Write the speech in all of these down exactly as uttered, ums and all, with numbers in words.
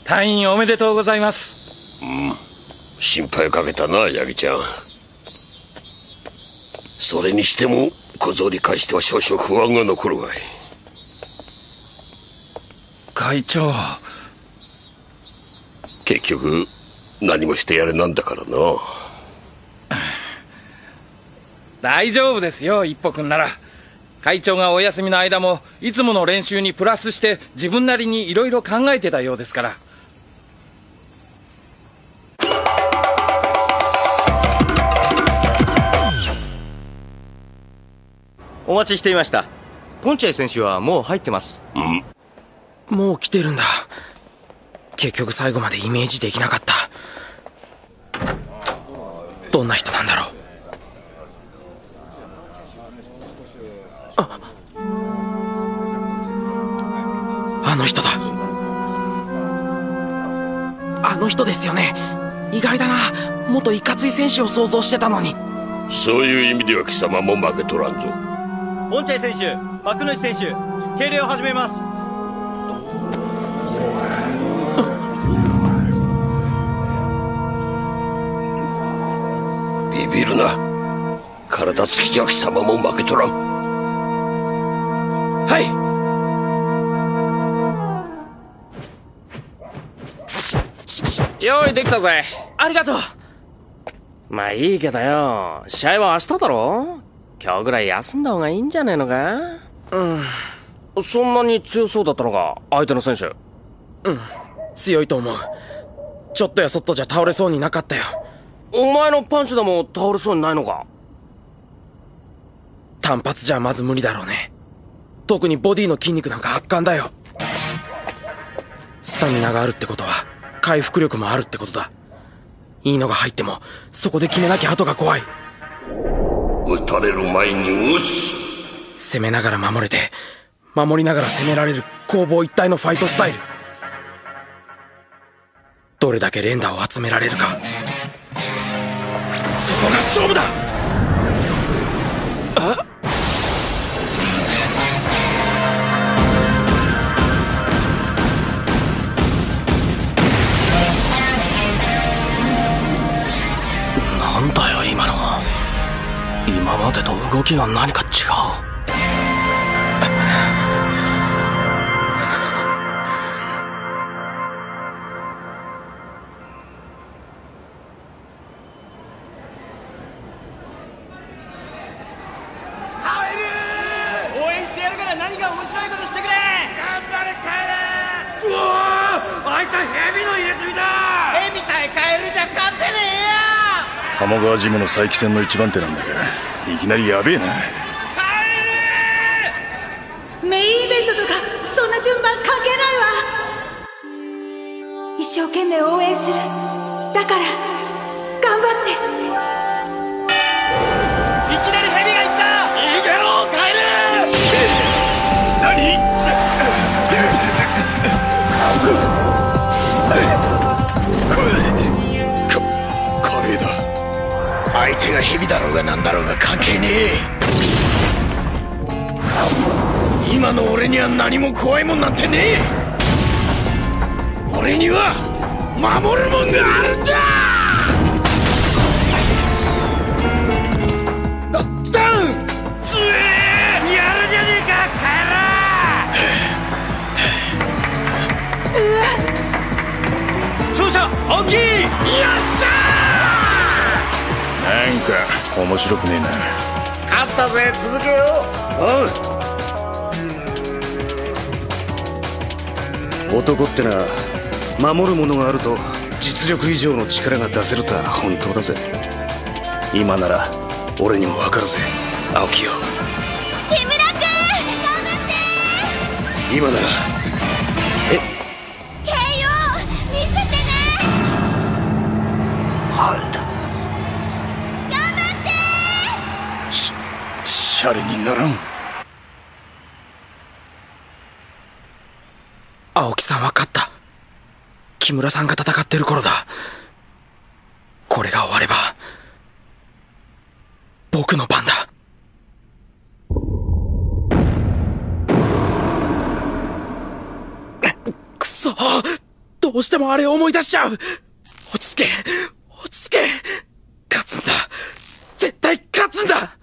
退院おめでとうございます。 うん、心配かけたな、ヤギちゃん。それにしても小僧に関しては少々不安が残るわい。 会長、 結局何もしてやれなんだからな。 大丈夫ですよ、一歩くんなら。会長がお休みの間もいつもの練習にプラスして自分なりにいろいろ考えてたようですから。 お待ちしていました。ポンチャイ選手はもう入ってます。 うん、 もう来てるんだ。結局最後までイメージできなかった。どんな人なんだろう。あ、あの人だ。あの人ですよね。意外だな。元いかつい選手を想像してたのに。 そういう意味では貴様も負けとらんぞ。 ポンチャイ選手、幕主選手、敬礼を始めます。 ビビるな。体つきじゃ貴様も負けとらん。 はい。 用意できたぜ。 ありがとう。 まあいいけどよ、試合は明日だろ。今日ぐらい休んだ方がいいんじゃねえのか。 うん。 そんなに強そうだったのか、相手の選手。 うん、強いと思う。ちょっとやそっとじゃ倒れそうになかったよ。 お前のパンチでも倒れそうにないのか。 単発じゃまず無理だろうね。特にボディの筋肉なんか圧巻だよ。スタミナがあるってことは回復力もあるってことだ。いいのが入ってもそこで決めなきゃ後が怖い。 撃たれる前に撃つ。 攻めながら守れて、守りながら攻められる攻防一体のファイトスタイル。どれだけ連打を集められるか、そこが勝負だ。あ、 なんだよ今の。今までと動きが何か違う。 応援してやるから何か面白いことしてくれ。 頑張れカエル。うわー、あいつ蛇の入れ墨だ。 蛇対カエルじゃ勝てねえや。 鴨川ジムの再起戦の一番手なんだが、いきなりやべえな。 カエル。メインイベントとかそんな順番関係ないわ。一生懸命応援する。だから頑張って。 いきなり蛇がいった。 逃げろカエル。 何？かカレーだ。 相手が蛇だろうがなんだろうが関係ねえ。今の俺には何も怖いもんなんてねえ。俺には守るもんがあるんだ。ダウン。 つえー、やるじゃねえかカエル。勝者青木。よっしゃなんか面白くねえな。 勝ったぜ、続けよう。おう。 男ってのは守るものがあると実力以上の力が出せるとは本当だぜ。今なら俺にも分かるぜ、青木よ。 木村君頑張って。 今ならえケーオー 見せてね。 はいだ。 頑張って。 しシャレにならん。 青木さんは勝った。木村さんが戦ってる頃だ。これが終われば僕の番だ。くそ、 どうしてもあれを思い出しちゃう。落ち着け、落ち着け。勝つんだ。絶対勝つんだ。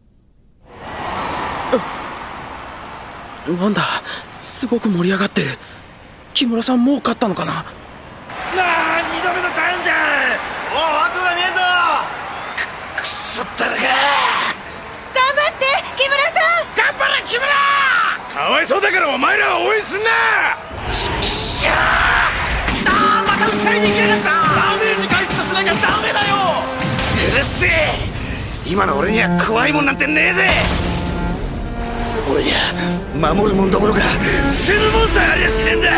なんだ、すごく盛り上がってる。木村さんもう勝ったのかな。 なあ、二度目のターンだ。 おう、後がねえぞ。 く、くそったらか。 頑張って木村さん。 頑張れ木村。 かわいそうだからお前らは応援すんな。 ちっしゃー。 ああ、また打ち合いに行きやがった。ダメージ回復させなきゃダメだよ。 うるせえ。今の俺には怖いもんなんてねえぜ。俺には守るもんどころか捨てるもんさえありゃしねえんだ。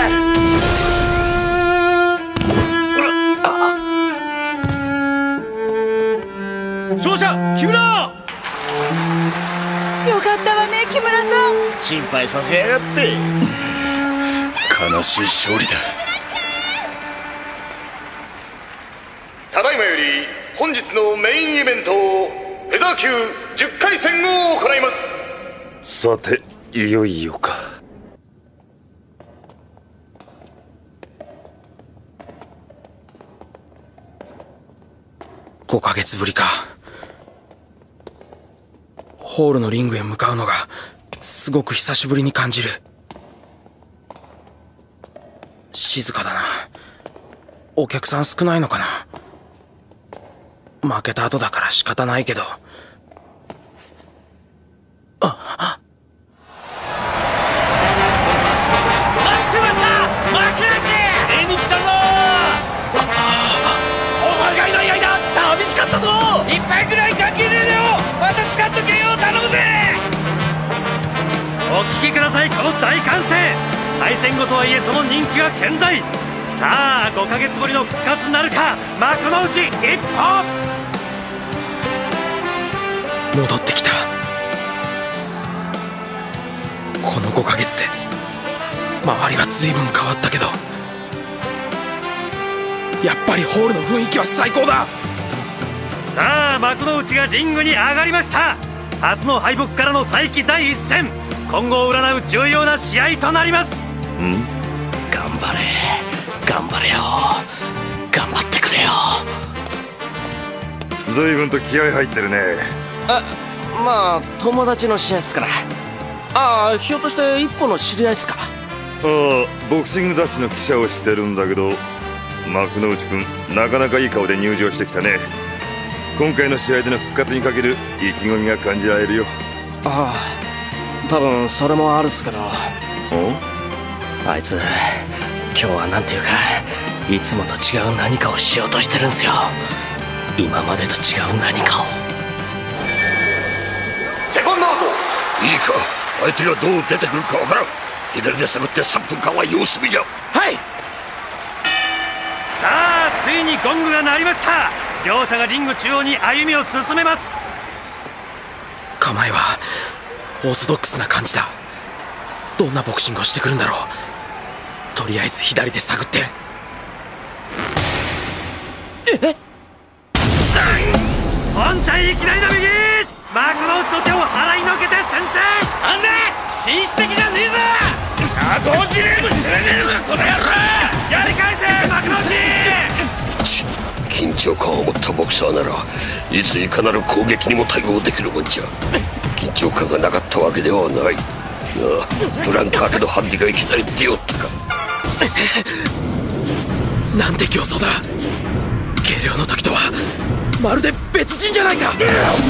勝者木村。 よかったわね木村さん。 心配させやがって。 悲しい勝利だ。 ただいまより本日のメインイベントフェザー級じゅっかい戦を行います。 さて、いよいよか。 ごかげつぶりか。ホールのリングへ向かうのがすごく久しぶりに感じる。静かだな。お客さん少ないのかな。負けた後だから仕方ないけど。あっ、 待ってました。マクラジ絵に来たぞ。お前がいない間寂しかったぞ。一杯ぐらい関係ねえよ。また使っとけよ。頼むぜ。お聞きください、この大歓声。敗戦後とはいえその人気は健在。さあごかげつぶりの復活なるか。幕の内一歩。 戻ってきた。このごかげつで周りは随分変わったけど、やっぱりホールの雰囲気は最高だ。 さあ幕の内がリングに上がりました。初の敗北からの再起第一戦、今後を占う重要な試合となります。 ん？頑張れ、頑張れよ、頑張ってくれよ。 随分と気合入ってるね。 あ、まあ友達の試合っすから。ああ、ひょっとして一歩の知り合いっすか。 ああ、ボクシング雑誌の記者をしてるんだけど、幕内くんなかなかいい顔で入場してきたね。今回の試合での復活にかける意気込みが感じられるよ。 ああ、多分それもあるっすけど。 あいつ今日はなんていうかいつもと違う何かをしようとしてるんすよ。今までと違う何かを。 セコンドアウト。いいか、相手がどう出てくるかわからん。左で探ってさんぷんかんは様子見じゃ。 はい。さあついにゴングが鳴りました。両者がリング中央に歩みを進めます。 構えはオーソドックスな感じだ。どんなボクシングをしてくるんだろう。とりあえず左で探って。えっ、 ポンちゃんいきなりの右。幕の内の手を払いのけて先制。なんだ紳士的じゃねえぞ。シャドウジレーム知らねえのかこの野郎。やり返せ幕の内。 緊張感を持ったボクサーならいついかなる攻撃にも対応できるもんじゃ。緊張感がなかったわけではないが、ブランカー家のハンディがいきなり出よったか。 なんて形相だ。軽量の時とはまるで別人じゃないか。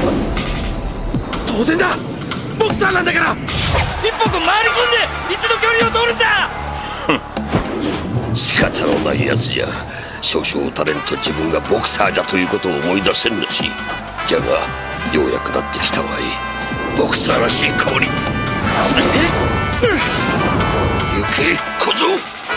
当然だ、ボクサーなんだから。 一歩くん回り込んで一度距離を取るんだ。 仕方のないやつじゃ。少々打たれんと自分がボクサーじゃということを思い出せんのし。じゃがようやくなってきたわい。ボクサーらしい香り。行け小僧。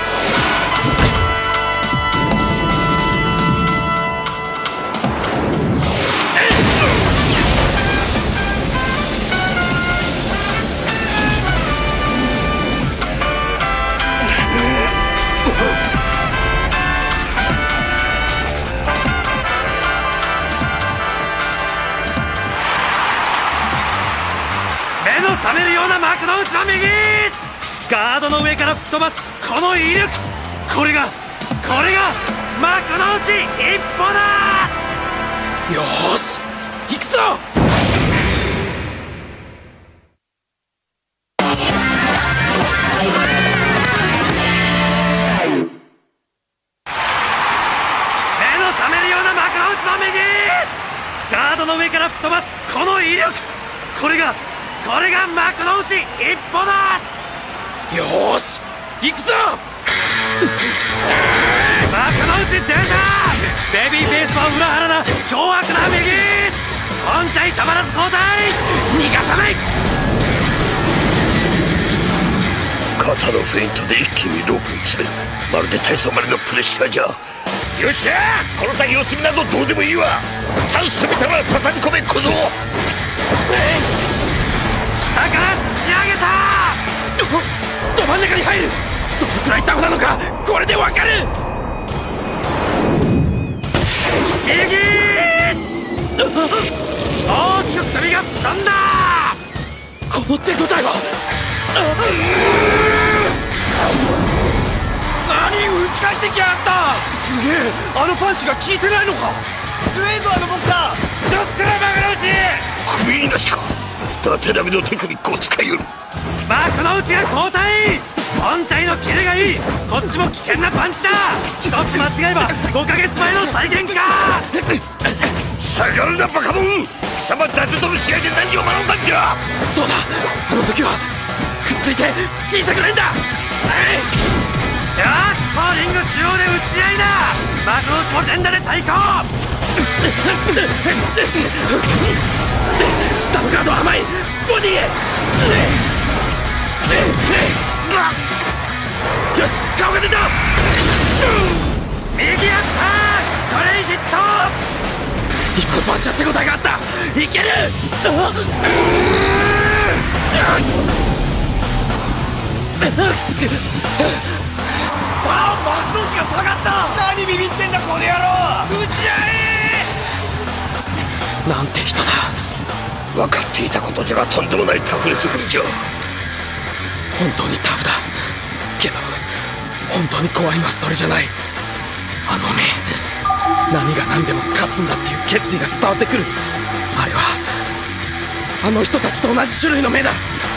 冷めるような幕の内の右。ガードの上から吹っ飛ばすこの威力、これがこれが幕の内一歩だ。 よーし行くぞ。 目の覚めるような幕の内の右、ガードの上から吹っ飛ばすこの威力、これがこれが幕の内一歩だ。 よーし行くぞ。 幕の内出た。ベビーフェイスと裏腹な凶悪な右、本チャイたまらず交代。逃がさない。 肩のフェイントで一気にロープに詰める。まるで体操までのプレッシャーじゃ。よっしゃー、この先様子見などどうでもいいわ。チャンスと見たら畳み込め小僧。 下から突き上げた。 ど真ん中に入る。どのくらいタフなのかこれでわかる。 右、大きく首が飛んだ。 この手応えは。何打ち返してきやがった。すげえ、あのパンチが効いてないのか。 強えぞあのボクサー。どっから幕の内。 首なしか。伊達並みのテクニックを使いよる。 幕の内が交代。本チャイのキレがいい。こっちも危険なパンチだ。一つ間違えばごかげつまえの再現か。 下がるなバカモン。貴様伊達との試合で何を学んだんじゃ。 そうだ、あの時はくっついて小さくないんだ。はい、 やっとリング中央で打ち合いだ。幕の内も連打で対抗。 下のガード甘い。ボディへ。よし、顔が出た。 右アッパートレイヒット。 今のパンチは手応えがあった。いける。 あ、幕の内が下がった。何ビビってんだこの野郎。打ち合い。 なんて人だ。 分かっていたことじゃがとんでもないタフネスぶりじゃ。 本当にタフだけど、本当に怖いのはそれじゃない。あの目、何が何でも勝つんだっていう決意が伝わってくる。あれはあの人たちと同じ種類の目だ。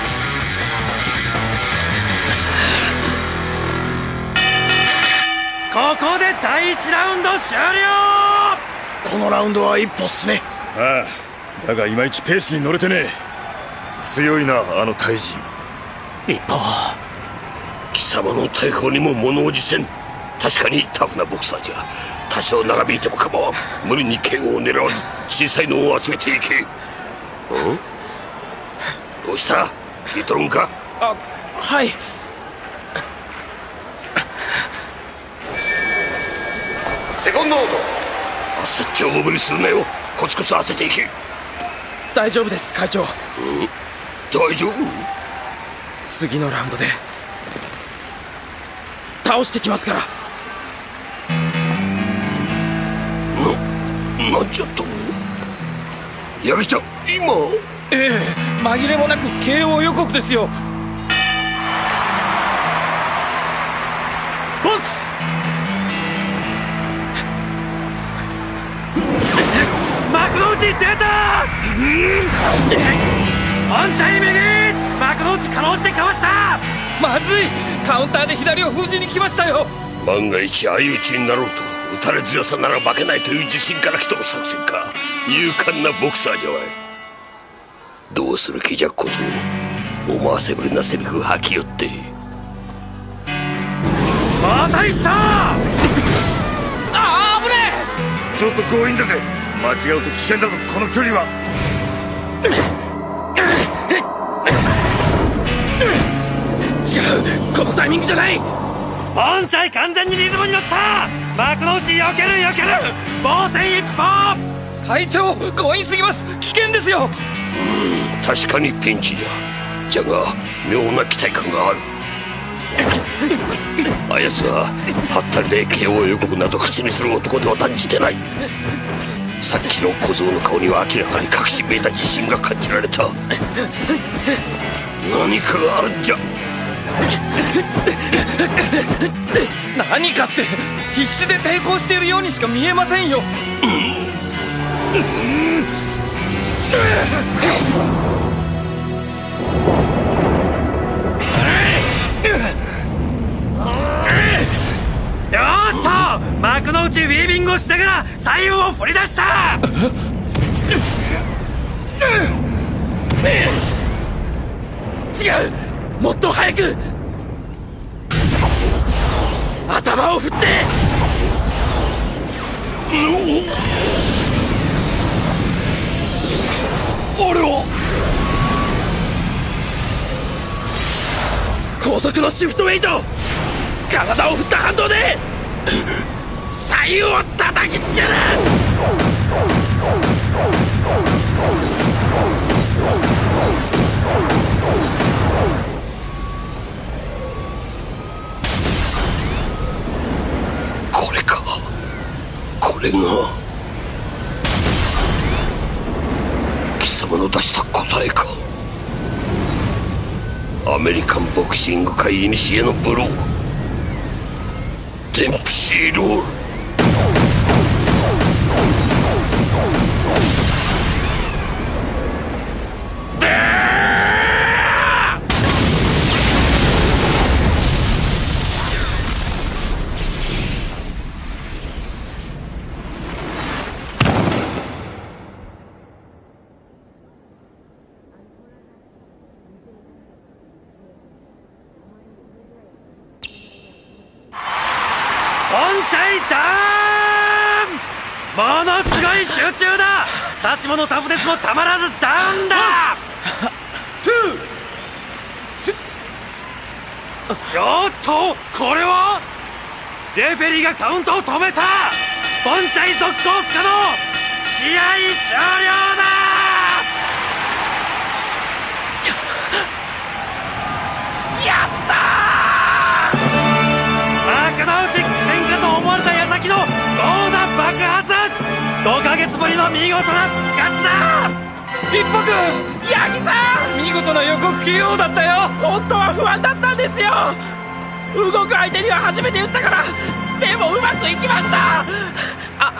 ここでだいいちラウンド終了。 このラウンドは一歩っすね。 ああ、だがいまいちペースに乗れてねえ。強いなあの大臣。 一歩。 貴様の大砲にも物おじせん。確かにタフなボクサーじゃ。多少長引いても構わん。無理に剣を狙わず小さいのを集めていけ。んどうした、聞いとるんか。 あ、はい。 セコンドオード。焦って大振りするなよ。コツコツ当てていけ。 大丈夫です会長。 大丈夫。 次のラウンドで倒してきますから。 な、なんじゃと。ヤギちゃん今。 ええ、紛れもなく ケーオー 予告ですよ。 ボックス。幕の内出た。パンチャイ右、幕の内かろうじてかわした。 まずい、カウンターで左を封じに来ましたよ。 万が一相打ちになろうと打たれ強さなら負けないという自信から来とる作戦か。勇敢なボクサーじゃわい。どうする気じゃ小僧。思わせぶりなセリフ吐きよって。 また行った。 ああ、危ねえ。ちょっと強引だぜ。間違うと危険だぞこの距離は。 違う、このタイミングじゃない。 ポンチャイ完全にリズムに乗った。幕の内避ける避ける。防戦一歩。 え。会長、強引すぎます。危険ですよ。 うん、確かにピンチじゃ。じゃが妙な期待感がある。あやつははったりで ケーオー 予告など口にする男では断じてない。さっきの小僧の顔には明らかに隠しめいた自信が感じられた。何かがあるんじゃ。 何かって必死で抵抗しているようにしか見えませんよ。 おっと、幕の内ウィービングをしながら左右を振り出した。 違う、もっと早く頭を振って。俺を高速のシフトウェイト、体を振った反動で左右を叩きつける。 これか、これが貴様の出した答えか。アメリカンボクシング界古のブロー、デンプシーロール。 ものすごい集中だ。サシモのタフネスもたまらずダウンだ。よっと、これはレフェリーがカウントを止めた。ボンチャイ続行不可能、試合終了だ。やったー。幕の内苦戦かと思われた矢先の豪打爆発。ごかげつぶりの見事な復活だ。 一歩君、八木さん、見事な予告 ケーオー だったよ。 本当は不安だったんですよ。動く相手には初めて打ったから。でもうまくいきました。ああ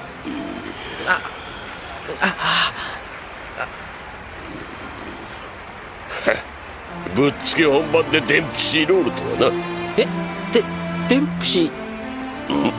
あぶっつけ本番でデンプシーロールとはな。 え、で、デンプシー。 うん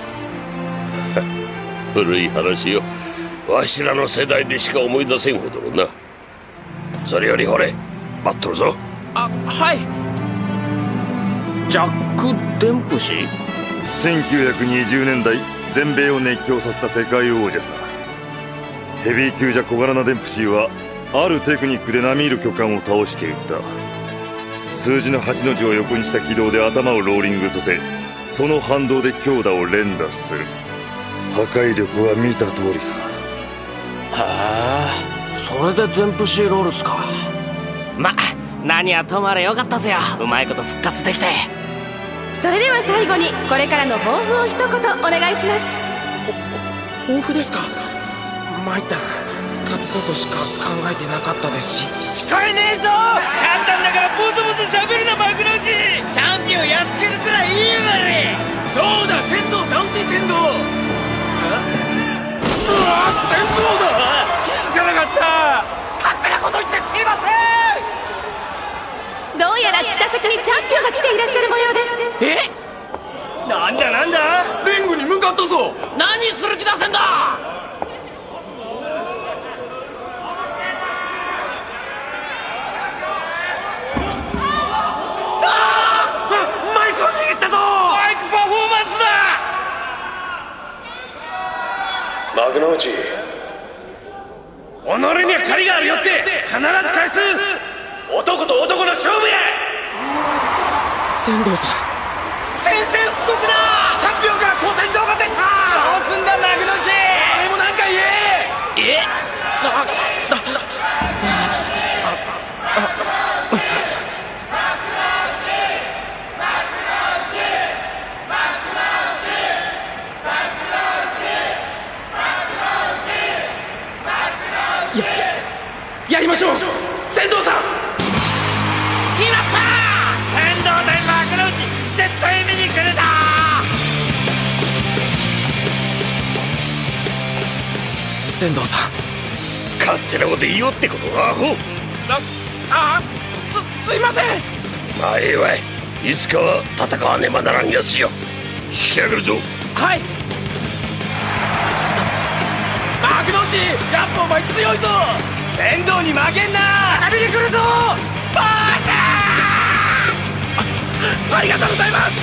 古い話よ。わしらの世代でしか思い出せんほどのな。それよりほれ、待っとるぞ。 あ、はい。 ジャック・デンプシー。 せんきゅうひゃくにじゅうねんだい全米を熱狂させた世界王者さ。ヘビー級じゃ小柄なデンプシーはあるテクニックで並みいる巨漢を倒していった。数字のはちの字を横にした軌道で頭をローリングさせ、その反動で強打を連打する。破壊力は見た通りさ。 へえ、それでデンプシーロールスか。ま、何はともあれよかったぜよ。うまいこと復活できて。 それでは最後にこれからの抱負を一言お願いします。 抱負ですか。参ったな。勝つことしか考えてなかったですし。 聞こえねえぞ。簡単だからボソボソ喋るな、幕の内。チャンピオンやっつけるくらいいいやがれ。そうだ、仙道倒せ仙道。うわ、仙道だ。気づかなかった。勝手なこと言ってすいません。 どうやら北先にチャンピオンが来ていらっしゃる模様です。 え、なんだなんだ。 リングに向かったぞ。 何する気出せんだ。マイクを握ったぞ。マイクパフォーマンスだ。 幕の内、 己には借りがあるよって必ず返す。男と男の勝負や。 仙道さん、 宣戦布告だ。チャンピオンから挑戦状が出た。どうすんだ幕の内。誰もなんか言え。え、あ、だ、 やりましょう。 仙道さん。決まった。 船頭さん。 勝手なこと言いよってことアホ。 ああすすいません。 まあええわい。いつかは戦わねばならんやつよ。引き上げるぞ。 はい。幕の内やっぱお前強いぞ。船頭に負けんな。旅に来るぞバーチャー。 あ, ありがとうございます。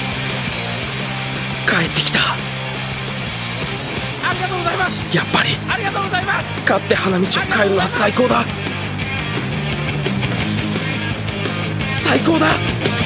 帰ってきた。ありがとうございます。やっぱりありがとうございます。勝って花道を変えるのは最高だ。最高だ。